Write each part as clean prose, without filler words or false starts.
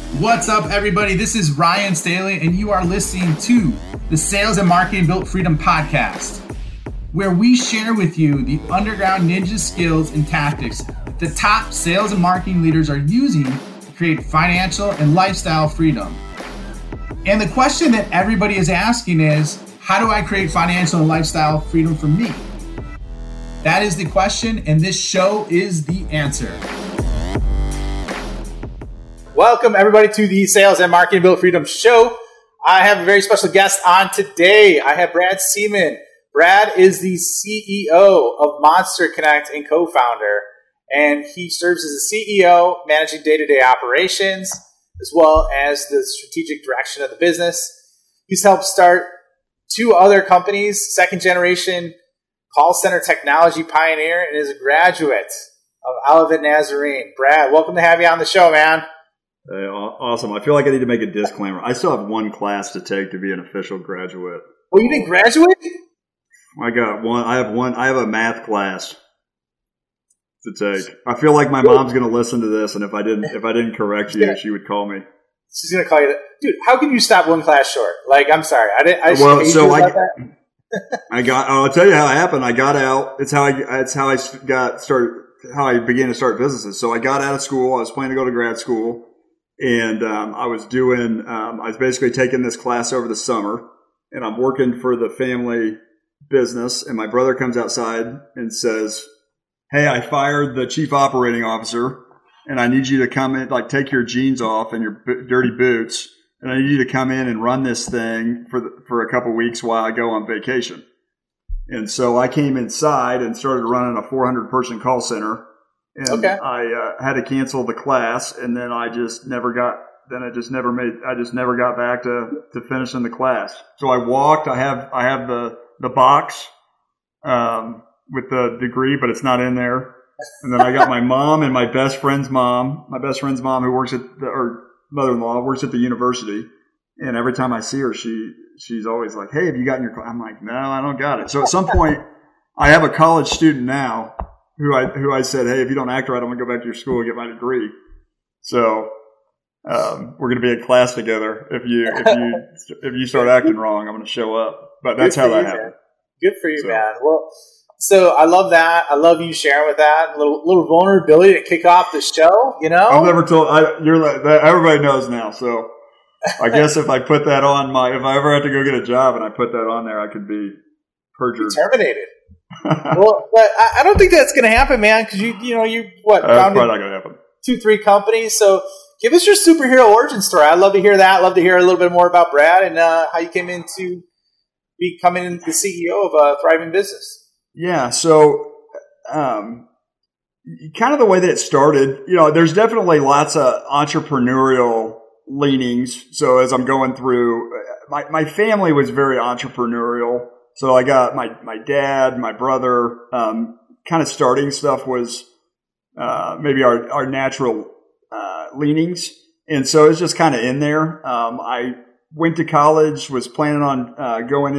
What's up, everybody? This is Ryan Staley, and you are listening to the Sales and Marketing Built Freedom podcast, where we share with you the underground ninja skills and tactics the top sales and marketing leaders are using to create financial and lifestyle freedom. And the question that everybody is asking is, how do I create financial and lifestyle freedom for me? That is the question, and this show is the answer. Welcome, everybody, to the Sales and Marketing Built Freedom show. I have a very special guest on today. I have Brad Seaman. Brad is the CEO of Monster Connect and co-founder, and he serves as the CEO, managing day-to-day operations, as well as the strategic direction of the business. He's helped start two other companies, second-generation call center technology pioneer, and is a graduate of Olivet Nazarene. Brad, welcome to have you on the show, man. Hey, awesome. I feel like I need to make a disclaimer. I still have one class to take to be an official graduate. Oh, you didn't graduate? I got one. I have a math class to take. I feel like my mom's going to listen to this, and if I didn't correct you, she would call me. She's going to call you. Dude, how can you stop one class short? Like, I'm sorry. I'll tell you how it happened. I got out. It's how I began to start businesses. So I got out of school. I was planning to go to grad school. And I was basically taking this class over the summer, and I'm working for the family business. And my brother comes outside and says, "Hey, I fired the chief operating officer, and I need you to come in, like take your jeans off and your dirty boots, and I need you to come in and run this thing for a couple weeks while I go on vacation." And so I came inside and started running a 400-person call center. And I had to cancel the class, and then I just never got back to finishing the class. So I walked. I have the box with the degree, but it's not in there. And then I got my mom and my best friend's mom. My best friend's mom, who works mother-in-law works at the university. And every time I see her, she's always like, "Hey, have you gotten your class?" I'm like, "No, I don't got it." So at some point, I have a college student now who I said, "Hey, if you don't act right, I'm going to go back to your school and get my degree." So we're going to be in class together. If you start acting wrong, I'm going to show up. But that's how that happened. Good for you, man. Well, so I love that. I love you sharing with that little vulnerability to kick off the show. You know, I've never told. You're like that. Everybody knows now. So I guess if I put that on if I ever had to go get a job and I put that on there, I could be perjured, terminated. Well, but I don't think that's going to happen, man. Because That's probably not going to happen. 2-3 companies. So give us your superhero origin story. I'd love to hear that. I'd love to hear a little bit more about Brad and how you came into becoming the CEO of a thriving business. Yeah. So, kind of the way that it started, there's definitely lots of entrepreneurial leanings. So as I'm going through, my family was very entrepreneurial. So I got my dad, my brother, kind of starting stuff was maybe our natural leanings. And so it's just kind of in there. I went to college, was planning on going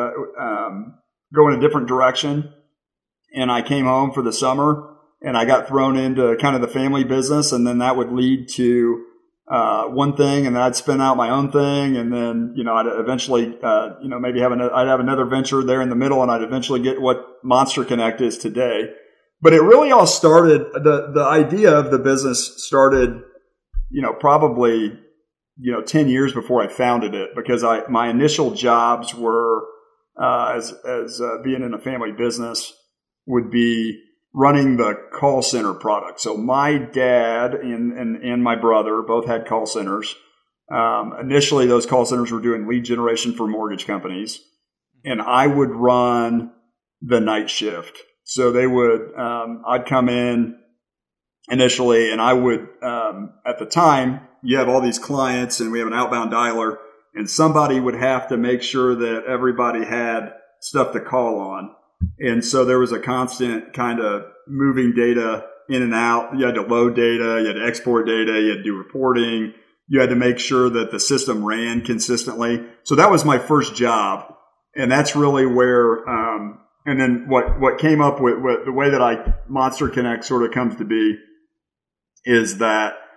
a different direction. And I came home for the summer and I got thrown into kind of the family business. And then that would lead to one thing, and then I'd spin out my own thing, and then I'd eventually maybe I'd have another venture there in the middle, and I'd eventually get what Monster Connect is today. But it really all started. The idea of the business started, probably 10 years before I founded it, because my initial jobs were as being in a family business would be running the call center product. So my dad and my brother both had call centers. Initially, those call centers were doing lead generation for mortgage companies, and I would run the night shift. So they would, I'd come in initially, and I would, at the time, you have all these clients, and we have an outbound dialer, and somebody would have to make sure that everybody had stuff to call on. And so there was a constant kind of moving data in and out. You had to load data, you had to export data, you had to do reporting. You had to make sure that the system ran consistently. So that was my first job. And that's really where, and then what came up with the way that Monster Connect sort of comes to be is that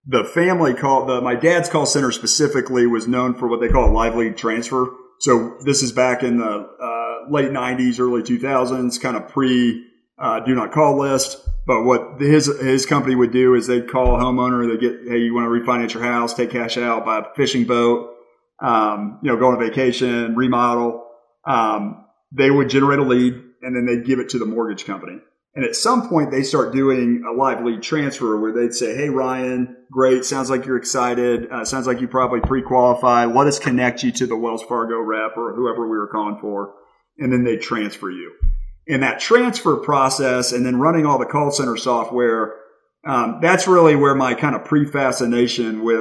the family my dad's call center specifically was known for what they call a live lead transfer. So this is back in the late 90s, early 2000s, kind of pre do not call list. But what his company would do is they'd call a homeowner, they get, hey, you want to refinance your house, take cash out, buy a fishing boat, go on a vacation, remodel. They would generate a lead and then they'd give it to the mortgage company. And at some point they start doing a live lead transfer where they'd say, hey, Ryan, great. Sounds like you're excited. Sounds like you probably pre-qualify. Let us connect you to the Wells Fargo rep or whoever we were calling for. And then they transfer you. And that transfer process and then running all the call center software, that's really where my kind of pre-fascination with,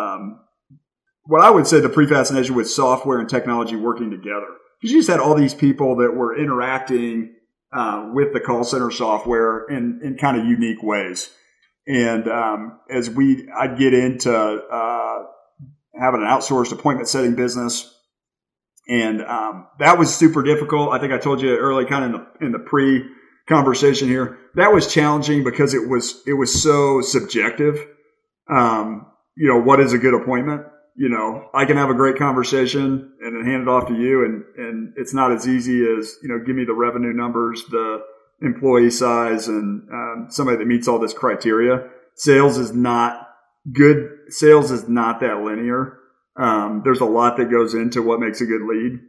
what I would say the pre-fascination with software and technology working together. Because you just had all these people that were interacting with the call center software in kind of unique ways. And as I'd get into having an outsourced appointment setting business, and that was super difficult. I think I told you early, kind of in the pre-conversation here, that was challenging because it was so subjective. What is a good appointment? I can have a great conversation and then hand it off to you, and it's not as easy as, give me the revenue numbers, the employee size, and somebody that meets all this criteria. Sales is not good. Sales is not that linear. There's a lot that goes into what makes a good lead.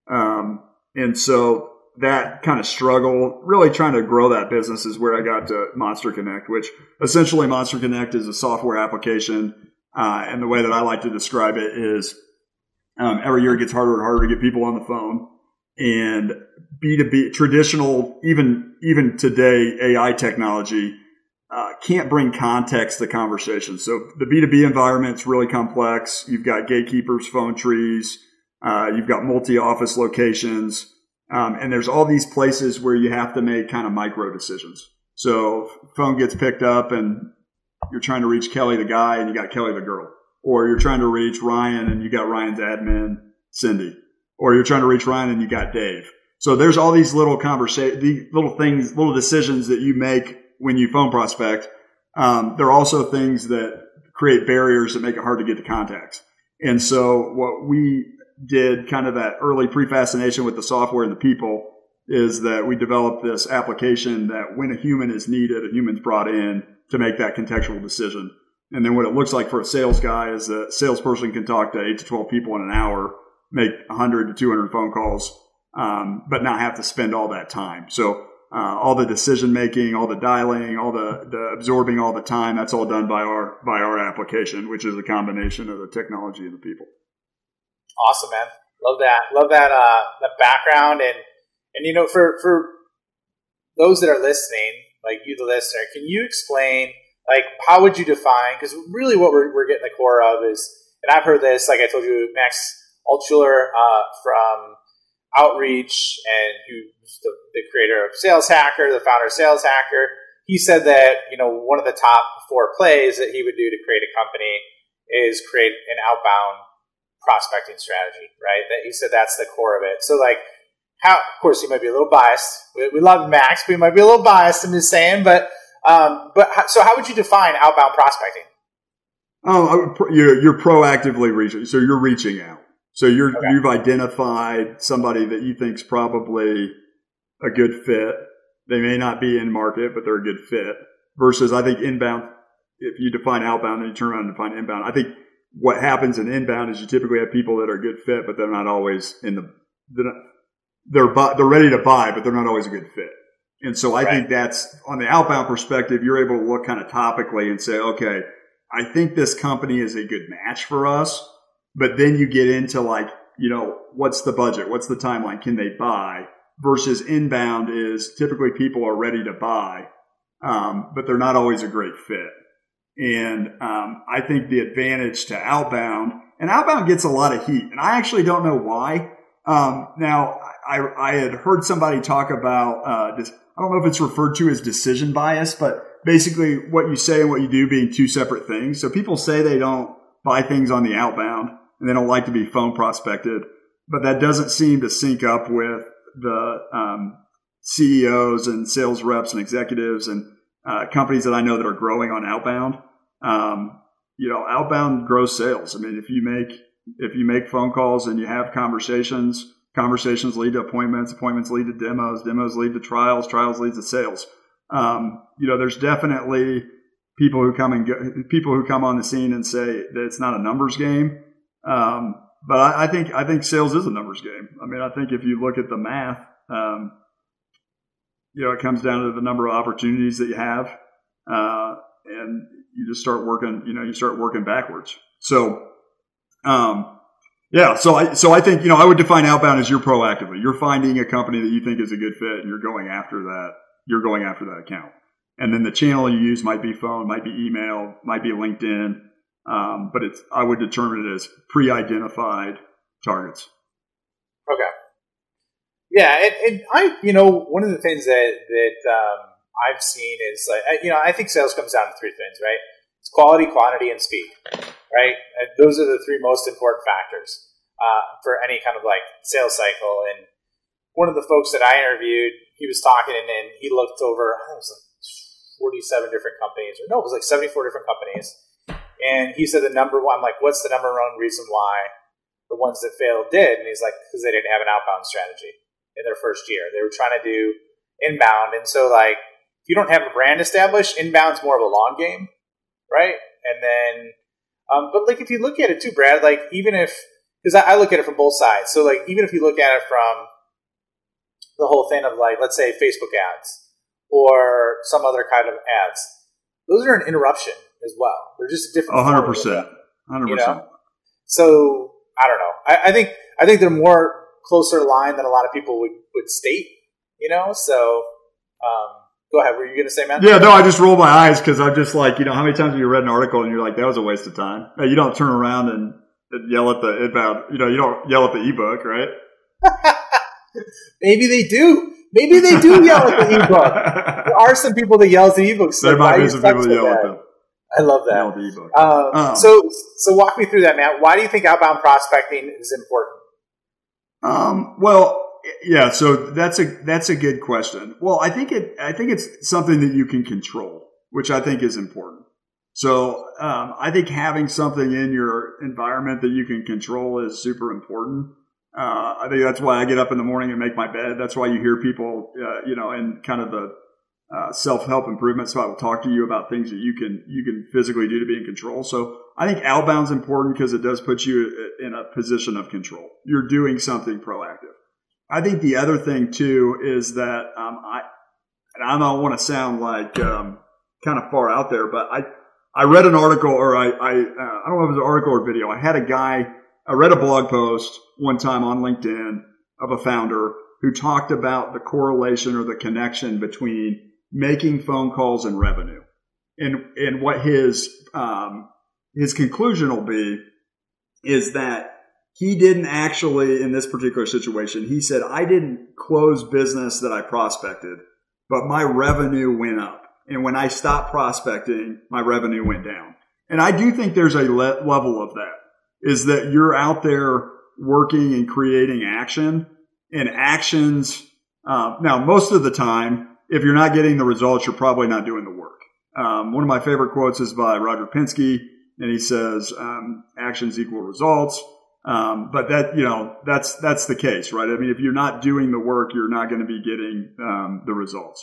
And so that kind of struggle, really trying to grow that business, is where I got to Monster Connect, which essentially Monster Connect is a software application. And the way that I like to describe it is every year it gets harder and harder to get people on the phone. And B2B, traditional, even today, AI technology can't bring context to conversation. So the B2B environment's really complex. You've got gatekeepers, phone trees. You've got multi-office locations. And there's all these places where you have to make kind of micro decisions. So phone gets picked up and you're trying to reach Kelly the guy and you got Kelly the girl. Or you're trying to reach Ryan and you got Ryan's admin, Cindy. Or you're trying to reach Ryan and you got Dave. So there's all these little these little things, little decisions that you make when you phone prospect. There are also things that create barriers that make it hard to get to contacts. And so what we did, kind of that early pre-fascination with the software and the people, is that we developed this application that when a human is needed, a human's brought in to make that contextual decision. And then what it looks like for a sales guy is a salesperson can talk to 8 to 12 people in an hour, make 100 to 200 phone calls, but not have to spend all that time. So all the decision making, all the dialing, all the absorbing all the time, that's all done by our application, which is a combination of the technology and the people. Awesome, man. Love that the background, and for those that are listening, like you, the listener, can you explain, like, how would you define? Because really, what we're getting the core of is, and I've heard this, like I told you, Max Altschuler from Outreach, and who's the creator of Sales Hacker, the founder of Sales Hacker. He said that one of the top 4 plays that he would do to create a company is create an outbound prospecting strategy, right? That he said that's the core of it. So, like, how? Of course, he might be a little biased. We love Max, but he might be a little biased. I'm just saying. But so how would you define outbound prospecting? You're proactively reaching. So you're reaching out. So you've identified somebody that you think's probably a good fit. They may not be in market, but they're a good fit. Versus, I think inbound. If you define outbound and you turn around and define inbound, I think what happens in inbound is you typically have people that are a good fit, but they're not always they're ready to buy, but they're not always a good fit. And so I think that's, on the outbound perspective, you're able to look kind of topically and say, okay, I think this company is a good match for us. But then you get into, like, what's the budget? What's the timeline? Can they buy? Versus inbound is typically people are ready to buy, but they're not always a great fit. And I think the advantage to outbound, and outbound gets a lot of heat, and I actually don't know why. Now, I had heard somebody talk about this. I don't know if it's referred to as decision bias, but basically what you say and what you do being 2 separate things. So people say they don't buy things on the outbound and they don't like to be phone prospected, but that doesn't seem to sync up with the CEOs and sales reps and executives and companies that I know that are growing on outbound. outbound grows sales. I mean, if you make phone calls and you have conversations lead to appointments lead to demos lead to trials lead to sales. There's definitely people who come on the scene and say that it's not a numbers game. But I think sales is a numbers game. I mean, I think if you look at the math, it comes down to the number of opportunities that you have, and you just start working. You start working backwards. So, So I think I would define outbound as you're proactively. You're finding a company that you think is a good fit, and you're going after that. You're going after that account, and then the channel you use might be phone, might be email, might be LinkedIn. But I would determine it as pre-identified targets. Okay. Yeah. And one of the things that I've seen is I think sales comes down to three things, right? It's quality, quantity, and speed, right? And those are the three most important factors, for any kind of like sales cycle. And one of the folks that I interviewed, he was talking and then he looked over, I think it was like 47 different companies, it was like 74 different companies. And he said the number one, I'm like, what's the number one reason why the ones that failed did? And he's like, because they didn't have an outbound strategy in their first year. They were trying to do inbound. And so like, if you don't have a brand established, inbound's more of a long game, right? And then, but like, if you look at it too, Brad, like even if, because I look at it from both sides. So like, even if you look at it from the whole thing of like, let's say Facebook ads or some other kind of ads, those are an interruption as well. They're just a different 100%. 100%. So I don't know. I think they're more closer aligned than a lot of people would state, so go ahead. Were you going to say, man? Yeah, no, I just roll my eyes because I'm just like, how many times have you read an article and you're like, that was a waste of time? You don't turn around and yell at the inbound, you don't yell at the ebook, right? Maybe they do. Maybe they do yell at the ebook. There are some people that yell at the ebooks. There might be some people that yell at them. I love that. So walk me through that, Matt. Why do you think outbound prospecting is important? So that's a good question. Well, I think it's something that you can control, which I think is important. So, I think having something in your environment that you can control is super important. I think that's why I get up in the morning and make my bed. That's why you hear people, in kind of the self-help improvement spot will talk to you about things that you can physically do to be in control. So I think outbound's important because it does put you in a position of control. You're doing something proactive. I think the other thing too is that I don't want to sound like kind of far out there, but I read an article, or I don't know if it was an article or video. I read a blog post one time on LinkedIn of a founder who talked about the correlation or the connection between making phone calls and revenue. And what his conclusion will be is that he didn't actually, in this particular situation, he said, I didn't close business that I prospected, but my revenue went up. And when I stopped prospecting, my revenue went down. And I do think there's a level of that, is that you're out there working and creating action, and actions. Now, most of the time, if you're not getting the results, you're probably not doing the work. One of my favorite quotes is by Roger Penske, and he says, actions equal results. But that's the case, right? I mean, if you're not doing the work, you're not going to be getting the results.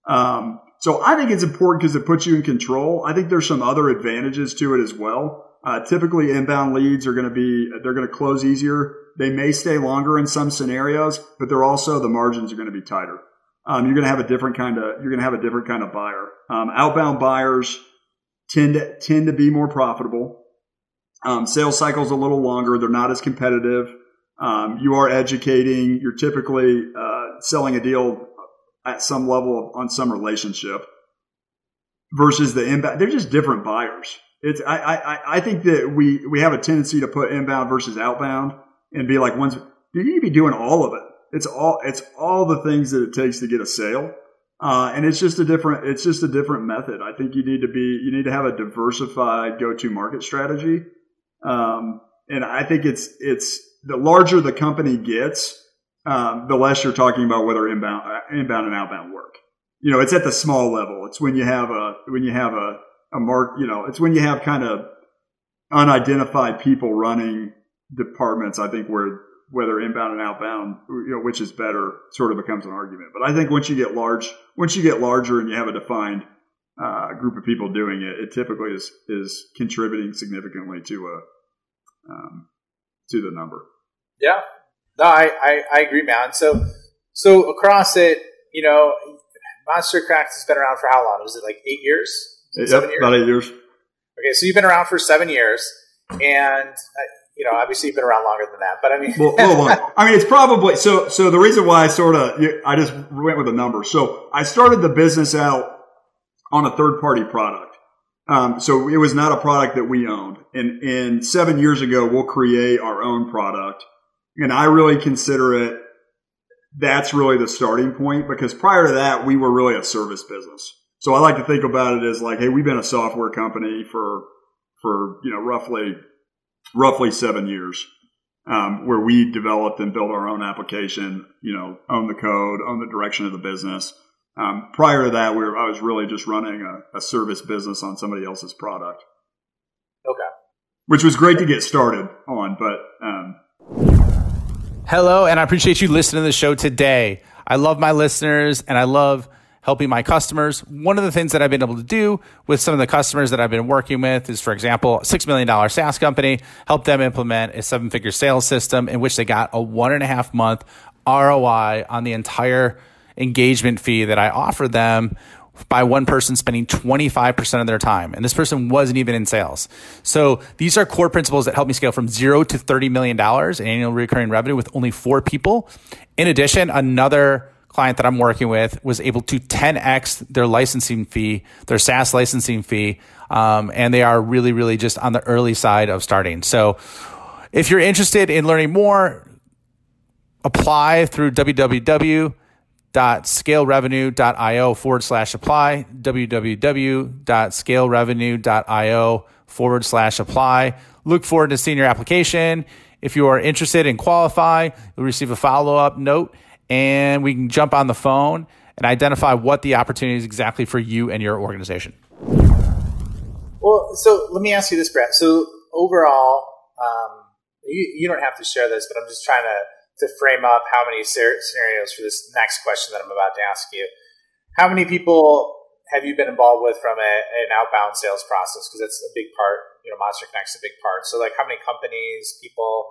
So I think it's important because it puts you in control. I think there's some other advantages to it as well. Typically inbound leads they're going to close easier. They may stay longer in some scenarios, but the margins are going to be tighter. You're going to have a different kind of buyer. Outbound buyers tend to be more profitable. Sales cycles a little longer. They're not as competitive. You are educating. You're typically selling a deal at some level on some relationship versus the inbound. They're just different buyers. I think that we have a tendency to put inbound versus outbound and be like, you need to be doing all of it. It's all the things that it takes to get a sale. And it's just a different method. I think you need to have a diversified go-to market strategy. And I think it's the larger the company gets, the less you're talking about whether inbound and outbound work. It's at the small level. It's when you have it's when you have kind of unidentified people running departments, I think whether inbound and outbound, which is better, sort of becomes an argument. But I think once you get larger and you have a defined group of people doing it, it typically is contributing significantly to the number. Yeah, no, I agree, man. So across it, Monster Connect has been around for how long? Was it like 8 years? 7 years? About 8 years. Okay, so you've been around for 7 years, and obviously you've been around longer than that. But I mean, it's probably so. The reason why I just went with a number. So I started the business out on a third-party product. So it was not a product that we owned. And 7 years ago, we'll create our own product. And I really consider that's really the starting point, because prior to that, we were really a service business. So I like to think about it as like, hey, we've been a software company for roughly 7 years, where we developed and built our own application, own the code, own the direction of the business. Prior to that, I was really just running a service business on somebody else's product. Okay. Which was great to get started on, but hello, and I appreciate you listening to the show today. I love my listeners, and I love helping my customers. One of the things that I've been able to do with some of the customers that I've been working with is, for example, a $6 million SaaS company, help them implement a 7-figure sales system in which they got a 1.5 month ROI on the entire engagement fee that I offered them by one person spending 25% of their time. And this person wasn't even in sales. So these are core principles that help me scale from $0 to $30 million in annual recurring revenue with only 4 people. In addition, another client that I'm working with was able to 10x their licensing fee, their SaaS licensing fee. And they are really, really just on the early side of starting. So if you're interested in learning more, apply through www.scalerevenue.io/apply, www.scalerevenue.io/apply. Look forward to seeing your application. If you are interested and qualify, you'll receive a follow-up note, and we can jump on the phone and identify what the opportunity is exactly for you and your organization. Well, so let me ask you this, Brett. So overall, you don't have to share this, but I'm just trying to frame up how many scenarios for this next question that I'm about to ask you. How many people have you been involved with from an outbound sales process? Because it's a big part. Monster Connect's a big part. So, like, how many companies, people?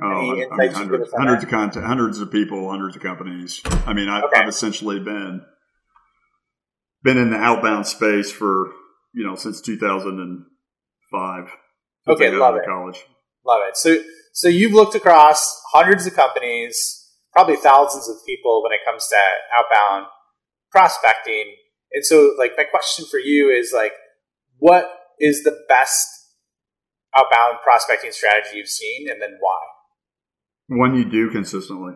Hundreds of people, hundreds of companies. I mean, I've essentially been in the outbound space for since 2005. Okay, love it. College. Love it. So you've looked across hundreds of companies, probably thousands of people when it comes to outbound prospecting. And so, like, my question for you is, like, what is the best outbound prospecting strategy you've seen, and then why? One you do consistently.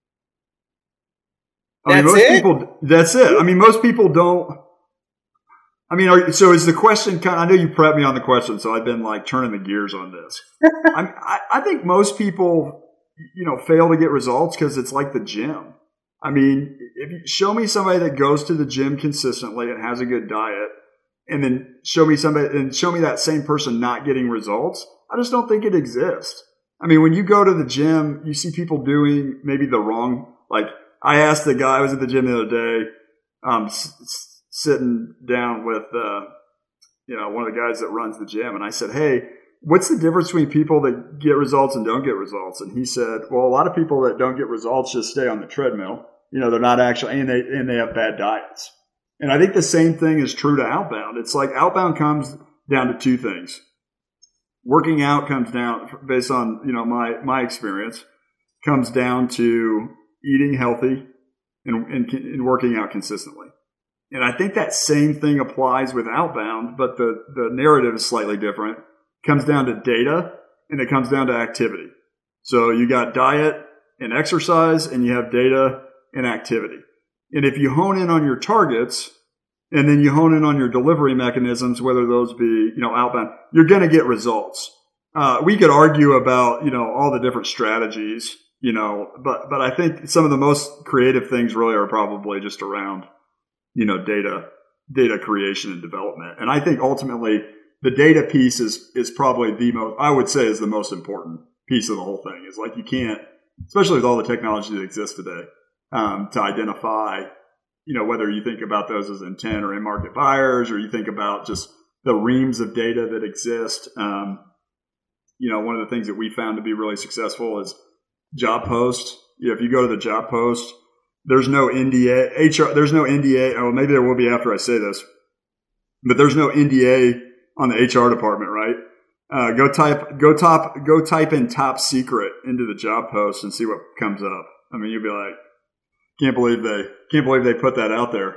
That's it. I mean, most people don't. I mean, so is the question kind of, I know you prepped me on the question, so I've been like turning the gears on this. I think most people, fail to get results because it's like the gym. I mean, if you show me somebody that goes to the gym consistently and has a good diet, and then show me that same person not getting results, I just don't think it exists. I mean, when you go to the gym, you see people doing maybe the wrong, like I asked the guy, I was at the gym the other day, sitting down with, one of the guys that runs the gym. And I said, hey, what's the difference between people that get results and don't get results? And he said, well, a lot of people that don't get results just stay on the treadmill. They're not actually, and they have bad diets. And I think the same thing is true to outbound. It's like outbound comes down to 2 things. Working out comes down, based on, my experience, comes down to eating healthy and working out consistently. And I think that same thing applies with outbound, but the narrative is slightly different. It comes down to data, and it comes down to activity. So you got diet and exercise, and you have data and activity. And if you hone in on your targets, and then you hone in on your delivery mechanisms, whether those be, outbound, you're going to get results. We could argue about, all the different strategies, but I think some of the most creative things really are probably just around, data creation and development. And I think ultimately the data piece is probably I would say is the most important piece of the whole thing. Is like you can't, especially with all the technology that exists today, to identify, whether you think about those as intent or in-market buyers, or you think about just the reams of data that exist. One of the things that we found to be really successful is job post. If you go to the job post, there's no NDA. There's no NDA. Oh, maybe there will be after I say this, but there's no NDA on the HR department, right? Go type in top secret into the job post and see what comes up. I mean, you'll be like, can't believe they put that out there.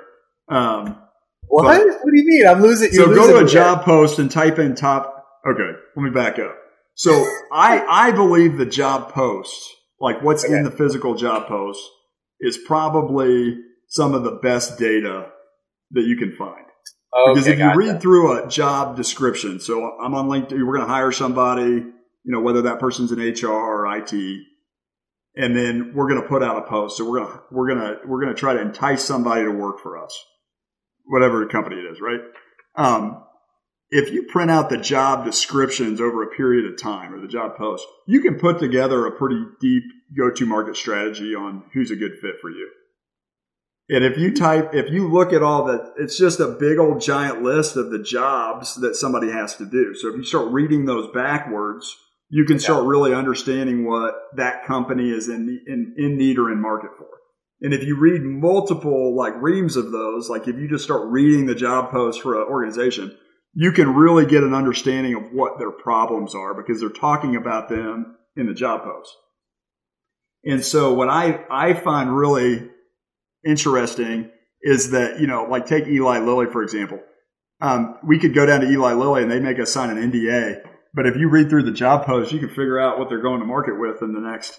What? What do you mean? I'm losing. So go to a job post and type in top. Okay, let me back up. So I believe the job post, like what's in the physical job post, is probably some of the best data that you can find. Because if you read through a job description, so I'm on LinkedIn, we're going to hire somebody, whether that person's in HR or IT, and then we're going to put out a post. So we're going to try to entice somebody to work for us, whatever company it is, right? If you print out the job descriptions over a period of time, or the job post, you can put together a pretty deep go-to-market strategy on who's a good fit for you. And if you look at it's just a big old giant list of the jobs that somebody has to do. So if you start reading those backwards, you can start really understanding what that company is in need or in market for. And if you read multiple reams of those, if you just start reading the job post for an organization, you can really get an understanding of what their problems are, because they're talking about them in the job post. And so what I find really interesting is that, take Eli Lilly, for example. We could go down to Eli Lilly and they make us sign an NDA. But if you read through the job post, you can figure out what they're going to market with in the next,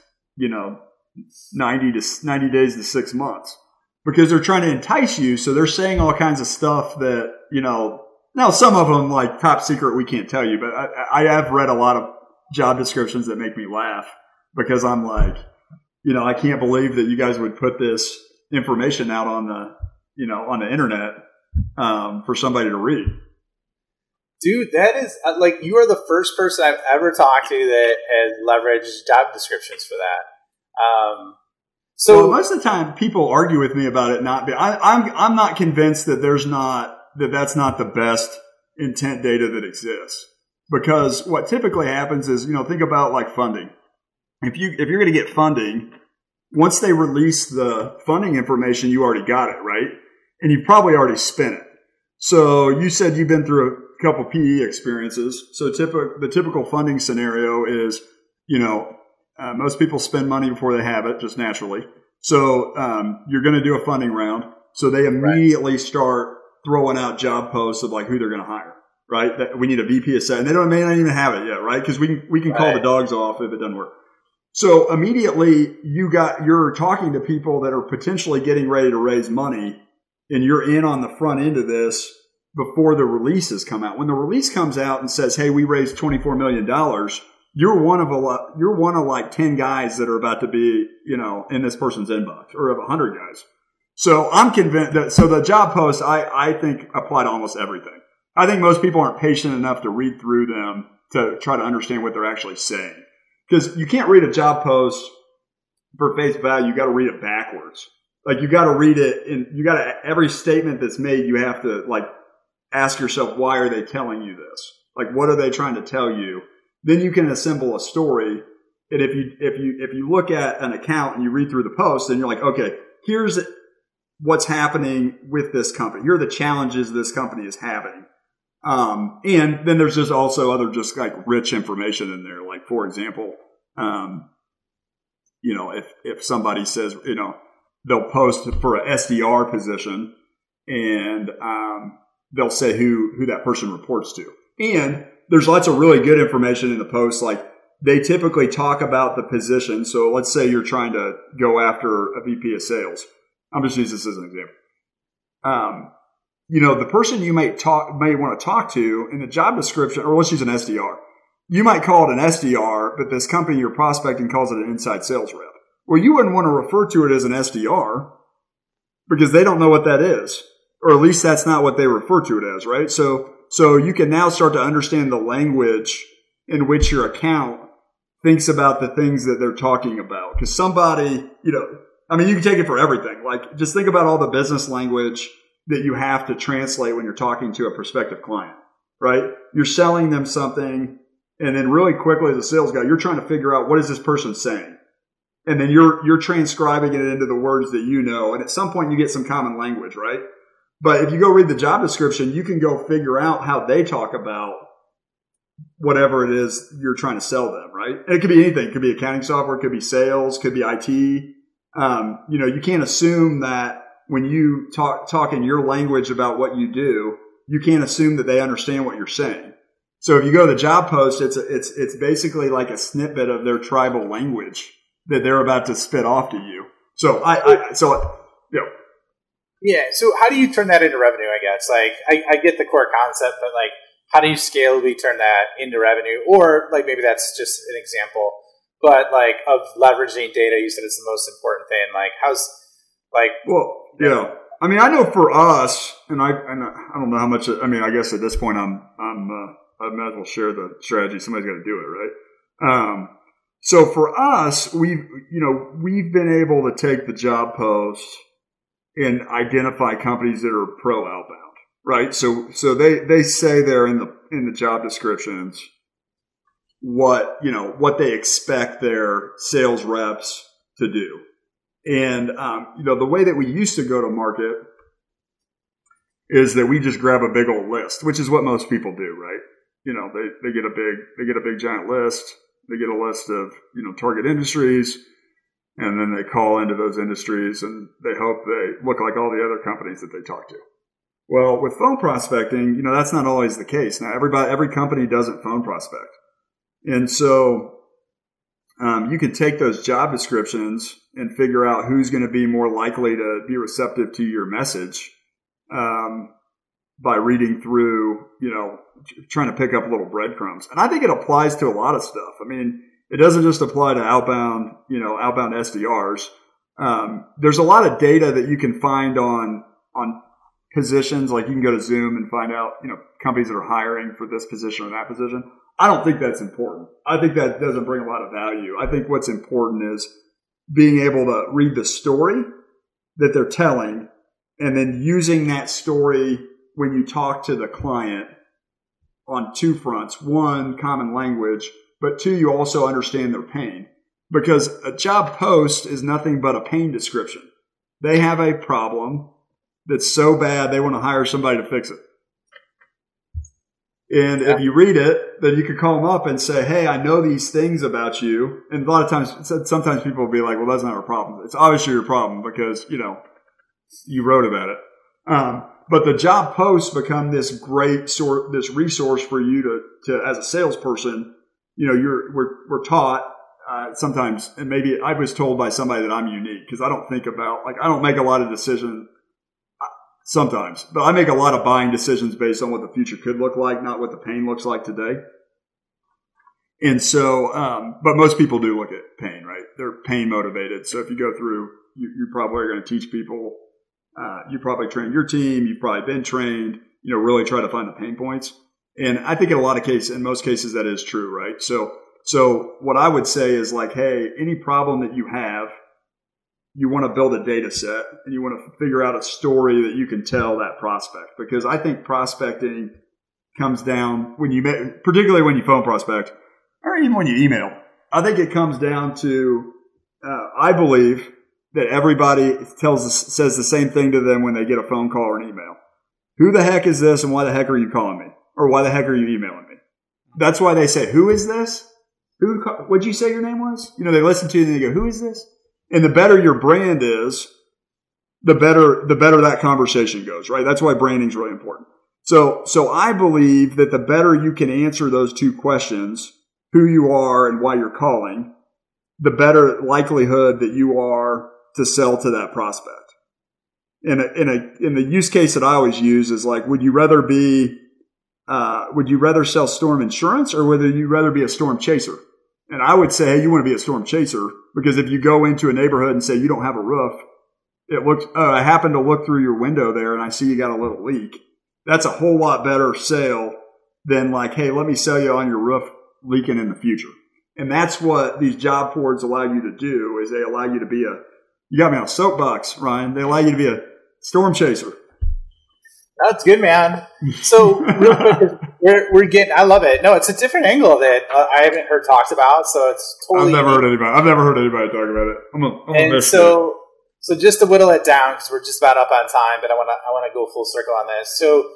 90 days to 6 months, because they're trying to entice you. So they're saying all kinds of stuff that, now some of them like top secret, we can't tell you, but I have read a lot of job descriptions that make me laugh, because I'm like, I can't believe that you guys would put this information out on the internet, for somebody to read. Dude, that is you are the first person I've ever talked to that has leveraged job descriptions for that. So most of the time people argue with me about it. I'm not convinced that that's not the best intent data that exists, because what typically happens is, think about funding. If you're going to get funding, once they release the funding information, you already got it, right? And you've probably already spent it. So you said you've been through a couple PE experiences. So the typical funding scenario is, most people spend money before they have it, just naturally. So you're going to do a funding round. So they immediately start throwing out job posts of who they're going to hire, right? That we need a VP of sales, and they may not even have it yet, right? Because we can call the dogs off if it doesn't work. So immediately you're talking to people that are potentially getting ready to raise money, and you're in on the front end of this before the releases come out. When the release comes out and says, "Hey, we raised $24 million," you're one of 10 guys that are about to be, in this person's inbox, or of 100 guys. So I'm convinced that, so the job posts, I think apply to almost everything. I think most people aren't patient enough to read through them to try to understand what they're actually saying. Because you can't read a job post for face value. You got to read it backwards. You got to read it, and every statement that's made, you have to ask yourself, why are they telling you this? What are they trying to tell you? Then you can assemble a story. And if you look at an account and you read through the post, then you're like, okay, here's what's happening with this company. Here are the challenges this company is having. And then there's just also other rich information in there. For example, if somebody says, they'll post for an SDR position, and they'll say who that person reports to. And there's lots of really good information in the post. They typically talk about the position. So let's say you're trying to go after a VP of sales. I'm just using this as an example. The person you may want to talk to in the job description, or let's use an SDR. You might call it an SDR, but this company you're prospecting calls it an inside sales rep. Well, you wouldn't want to refer to it as an SDR, because they don't know what that is, or at least that's not what they refer to it as, right? So So you can now start to understand the language in which your account thinks about the things that they're talking about. Because somebody, you can take it for everything. Like, just think about all the business language that you have to translate when you're talking to a prospective client, right? You're selling them something, and then really quickly as a sales guy, you're trying to figure out what is this person saying. And then you're transcribing it into the words that you know. And at some point you get some common language, right? But if you go read the job description, you can go figure out how they talk about whatever it is you're trying to sell them, right? And it could be anything. It could be accounting software, it could be sales, could be IT. You can't assume that when you talk in your language about what you do, you can't assume that they understand what you're saying. So if you go to the job post, it's basically like a snippet of their tribal language that they're about to spit off to you. So Yeah. So how do you turn that into revenue, I guess? Like, I get the core concept, but like, how do you scalably turn that into revenue? Or like, maybe that's just an example, but like of leveraging data, you said it's the most important thing. Like, I mean, I know for us, and I don't know how much, I guess at this point I might as well share the strategy. Somebody's got to do it, right? So for us, we've been able to take the job post and identify companies that are pro outbound, right? So they say there in the job descriptions what they expect their sales reps to do. And the way that we used to go to market is that we just grab a big old list, which is what most people do, right? They get a big giant list. They get a list of, target industries, and then they call into those industries and they hope they look like all the other companies that they talk to. Well, with phone prospecting, that's not always the case. Now, every company doesn't phone prospect. And so you can take those job descriptions and figure out who's going to be more likely to be receptive to your message by reading through, trying to pick up little breadcrumbs. And I think it applies to a lot of stuff. I mean, it doesn't just apply to outbound SDRs. There's a lot of data that you can find on positions. Like, you can go to Zoom and find out, companies that are hiring for this position or that position. I don't think that's important. I think that doesn't bring a lot of value. I think what's important is being able to read the story that they're telling, and then using that story when you talk to the client on two fronts. One, common language, but two, you also understand their pain. Because a job post is nothing but a pain description. They have a problem that's so bad they want to hire somebody to fix it. And if you read it, then you could call them up and say, hey, I know these things about you. And a lot of times, sometimes people will be like, well, that's not our problem. It's obviously your problem because, you wrote about it. But the job posts become this great this resource for you to as a salesperson, we're taught sometimes, and maybe I was told by somebody that I'm unique because I don't think about, I don't make a lot of decisions sometimes, but I make a lot of buying decisions based on what the future could look like, not what the pain looks like today. And so, but most people do look at pain, right? They're pain motivated. So if you go through, you probably are going to teach people, you probably train your team, you've probably been trained, really try to find the pain points. And I think in most cases, that is true, right? So what I would say is like, hey, any problem that you have, you want to build a data set and you want to figure out a story that you can tell that prospect. Because I think prospecting comes down particularly when you phone prospect or even when you email. I think it comes down to, I believe that everybody says the same thing to them when they get a phone call or an email. Who the heck is this and why the heck are you calling me? Or why the heck are you emailing me? That's why they say, who is this? What'd you say your name was? They listen to you and they go, who is this? And the better your brand is, the better that conversation goes, right? That's why branding is really important. So I believe that the better you can answer those two questions, who you are and why you're calling, the better likelihood that you are to sell to that prospect. In the use case that I always use is like, would you rather sell storm insurance or would you rather be a storm chaser? And I would say, hey, you want to be a storm chaser because if you go into a neighborhood and say you don't have a roof, I happen to look through your window there and I see you got a little leak. That's a whole lot better sale than like, hey, let me sell you on your roof leaking in the future. And that's what these job boards allow you to do, is they allow you to be you got me on a soapbox, Ryan. They allow you to be a storm chaser. That's good, man. So real quick, we're getting, I love it. No, it's a different angle of it. I haven't heard talked about, so it's totally. I've never heard anybody talk about it. I'm a so just to whittle it down, because we're just about up on time, but I want to go full circle on this. So,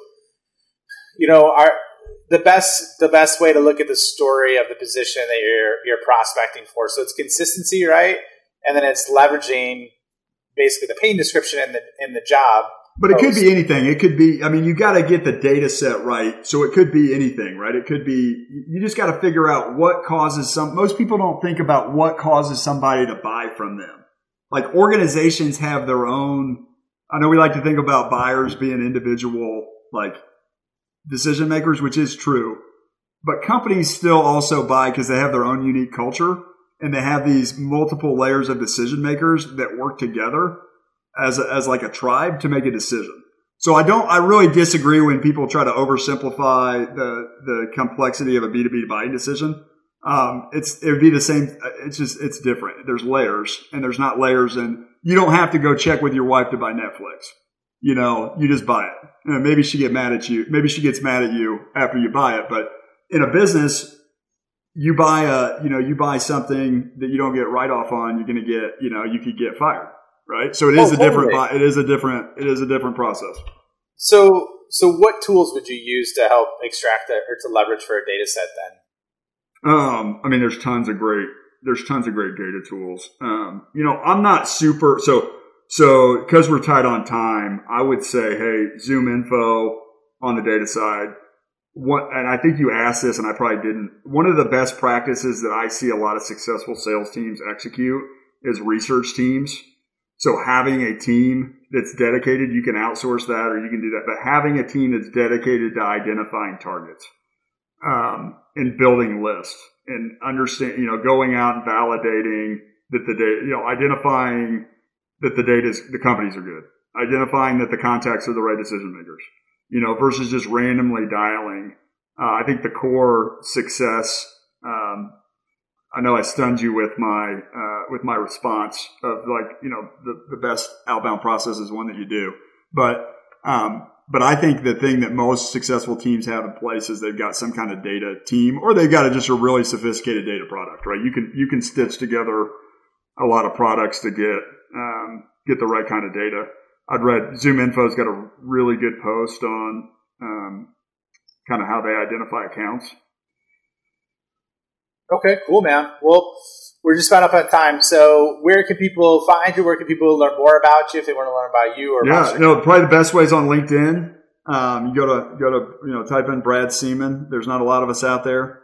the best way to look at the story of the position that you're prospecting for. So it's consistency, right? And then it's leveraging basically the pain description in the job. But it could be anything. It could be, you got to get the data set right. So it could be anything, right? It could be, you just got to figure out what causes most people don't think about what causes somebody to buy from them. Like organizations have their own, I know we like to think about buyers being individual, like decision makers, which is true. But companies still also buy because they have their own unique culture and they have these multiple layers of decision makers that work together as like a tribe to make a decision. So I really disagree when people try to oversimplify the complexity of a B2B buying decision. It would be the same. It's different. There's layers and there's not layers, and you don't have to go check with your wife to buy Netflix. You just buy it. Maybe she gets mad at you. Maybe she gets mad at you after you buy it. But in a business, you buy something that you don't get write off on, you're going to get, you could get fired. Right. So it is a different process. So what tools would you use to help extract that or to leverage for a data set then? There's tons of great data tools. I'm not super, so because we're tight on time, I would say, hey, ZoomInfo on the data side. And I think you asked this and I probably didn't. One of the best practices that I see a lot of successful sales teams execute is research teams. So having a team that's dedicated, you can outsource that or you can do that, but having a team that's dedicated to identifying targets, and building lists and going out and validating that the data, identifying that the companies are good, identifying that the contacts are the right decision makers, versus just randomly dialing. I think the core success, I know I stunned you with my response of the best outbound process is one that you do. But I think the thing that most successful teams have in place is they've got some kind of data team, or they've got just a really sophisticated data product, right? You can stitch together a lot of products to get the right kind of data. I'd read ZoomInfo's got a really good post on kind of how they identify accounts. Okay, cool, man. Well, we're just about up on time. So where can people find you? Where can people learn more about you if they want to learn about you? Or probably the best way is on LinkedIn. You go to type in Brad Seaman. There's not a lot of us out there.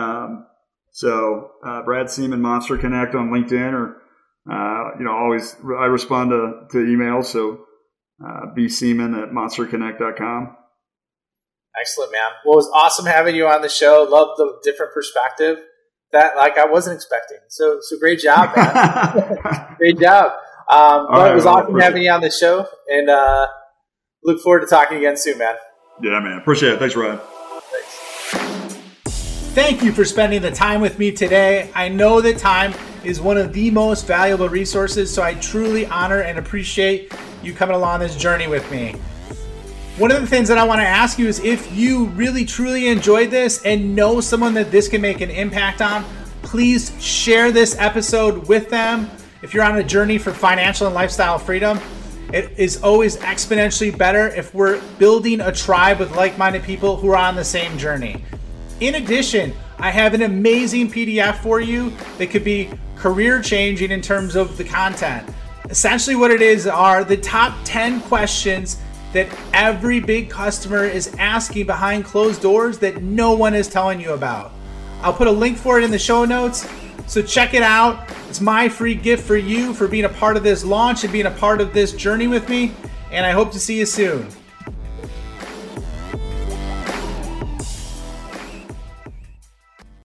So Brad Seaman, Monster Connect on LinkedIn, or always I respond to emails. So bseaman@monsterconnect.com. Excellent, man. Well, it was awesome having you on the show. Love the different perspective that I wasn't expecting. So great job, man. Great job. It was awesome having you on the show, and look forward to talking again soon, man. Yeah, man. Appreciate it. Thanks, Ryan. Thanks. Thank you for spending the time with me today. I know that time is one of the most valuable resources, so I truly honor and appreciate you coming along this journey with me. One of the things that I want to ask you is if you really truly enjoyed this and know someone that this can make an impact on, please share this episode with them. If you're on a journey for financial and lifestyle freedom, it is always exponentially better if we're building a tribe with like-minded people who are on the same journey. In addition, I have an amazing PDF for you that could be career-changing in terms of the content. Essentially what it is are the top 10 questions that every big customer is asking behind closed doors that no one is telling you about. I'll put a link for it in the show notes, so check it out. It's my free gift for you for being a part of this launch and being a part of this journey with me, and I hope to see you soon.